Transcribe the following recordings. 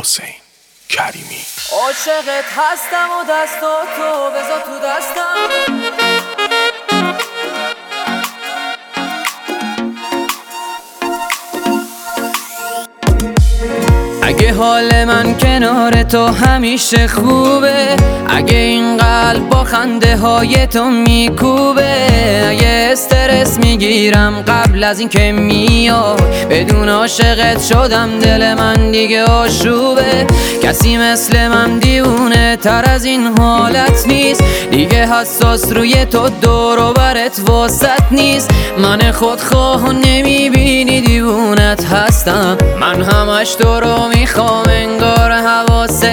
حسین کریمی. عاشقت هستم و دستاتو بذار تو دستم. اگه حال من کنار تو همیشه خوبه، اگه این قلب با خنده های تو میکوبه، اگه استرس میگیرم قبل از این که میای، بدون عاشقت شدم دل من دیگه آشوبه. کسی مثل من دیوونه تر از این حالت نیست، دیگه حساس روی تو دور و برت واسط نیست. من خودخواه و نمیبینی دیوونت هستم، من همش تو رو میخوام انگار حواست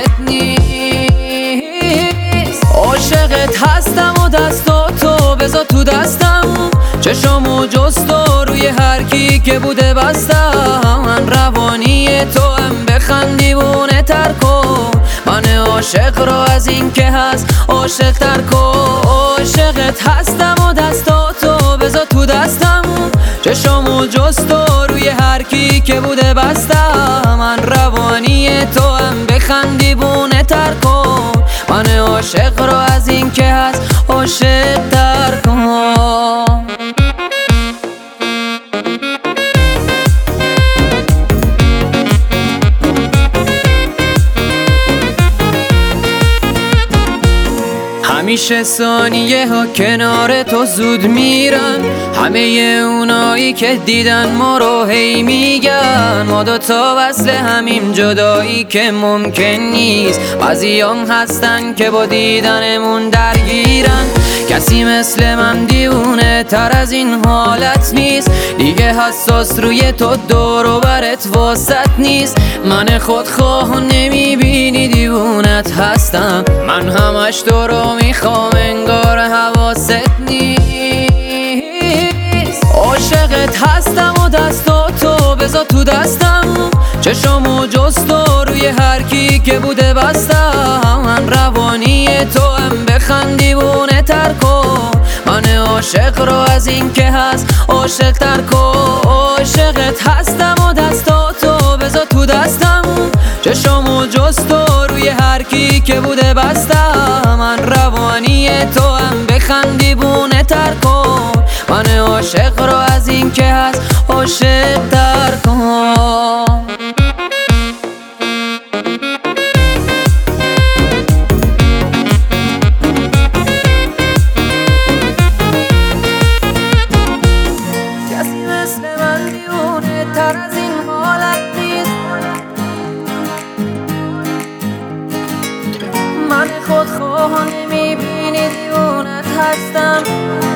نیست. عاشقت هستم و دستاتو بذار تو دستم، چشامو جستو روی هر کی که بوده بستم. من روانی تو هم بخندیونه تر کن، من عاشق رو از این که هست عاشق تر کن. عاشقت هستم و دستاتو بذار تو دستم، چشامو جستو روی هر کی که بوده بستم. من روانی تو هم بخندیونه تر کن، من عاشق رو از این که هست عاشق تر کن. همیشه ثانیه ها کنار تو زود میرن، همه اونایی که دیدن ما رو هی میگن ما دوتا وصل همیم جدایی که ممکن نیست. بعضیام هستن که با دیدنمون درگیرن، کسی مثل من دیوونه تر از این حالت نیست، دیگه حساس روی تو دور و برت واسط نیست. من خودخواه و نمیبینی دیوونت هستم، من همش تو رو میخوام انگار حواست نیست. عاشقت هستم و دستاتو بذار تو دستم، چشامو جستو روی هر کی که بوده بستم. من روانی تو هم بخندیونه تر کن، من عاشق رو از این که هست عاشق تر کن. عاشقت هستم و دستاتو بذار تو دستم، چشامو جستو روی هر کی که بوده بستم. من روانی تو هم بخندیونه تر کن، من عاشق رو از این که هست عاشق تر کن. کسی مثل من دیوونه تر از این حالت نیست، من خودخواه نمیبینی دیوونت هستم.